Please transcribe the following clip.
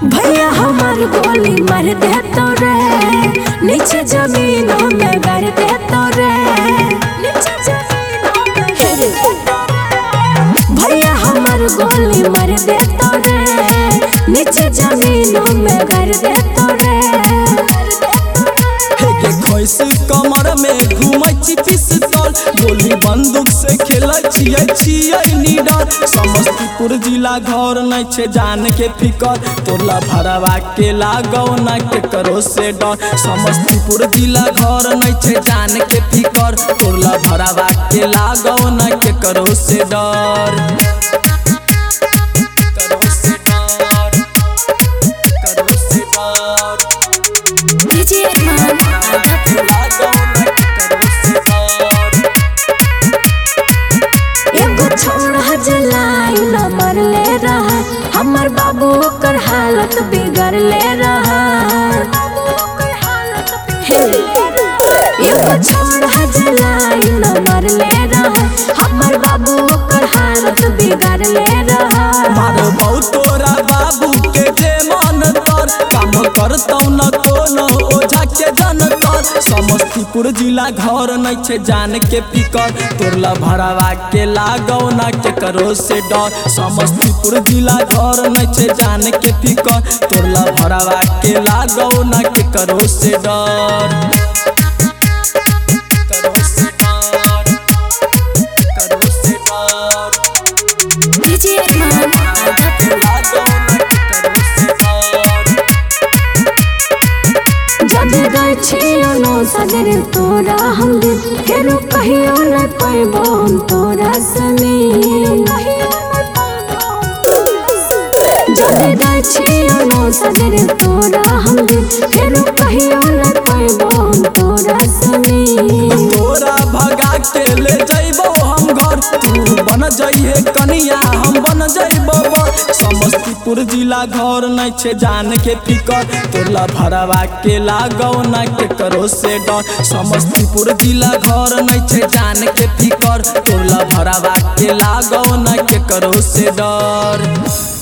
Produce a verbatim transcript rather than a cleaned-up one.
भैया हमार गोली मार दे तो रे, नीचे जमीनों में गाड़ दे तो रे, नीचे जमीनों में गाड़ दे तो रे। भैया हमार गोली मार दे तो रे, नीचे जमीनों में गाड़ दे तो रे। खोइस कमर में घूमै छी पिस्तौल, गोली बंदूक से खेलै छियै छियै निडर। समस्तीपुर जिला घर नै छै जान के फिकर, तोला भरवा के लागौ ना केकरो से डर। समस्तीपुर जिला घर नै छै जान के फिकर, तोला भरवा के लागौ ना केकरो से डर। करो से डर, करो से डर। डीजे अरमान एगो छोड़ा जलाई न मरले रहा, हमर बाबू कर हालत बिगड़ ले रहा। एगो छोड़ा जलाई न मरले रहा, हमर बाबू कर हालत बिगड़ ले रहा। मारबौ तोरा बाबू के जे मन तर, काम करतौ न कोनो ओझा के जनतर। समस्तीपुर जिला घर नै छै जान के फिकर, तोरला भरवा के लागौ ना केकरो से डर। समस्तीपुर जिला घर नै छै जान के फिकर, तोरला भरवा के लागौ ना केकरो से डर। करो से डर, करो से डर। डीजे अरमान जब गए छियो नो सगर तोरा हम दिन, फेरो कहियो न पैबो हम तोरा सने। जब गए छियो नो सगर तोरा हम दिन, फेरो कहियो न पैबो हम तोरा सने। तोरा भगा के ले जइबो हम घर, तू बन जइहे कनिया हम बन जइबो बर। समस्तीपुर जिला घर नै छै जान के फिकर, तोरला भरवा के लागौ ना केकरो से डर। समस्तीपुर जिला घर नै छै जान के फिकर, तोरला भरवा के लागौ ना केकरो से डर।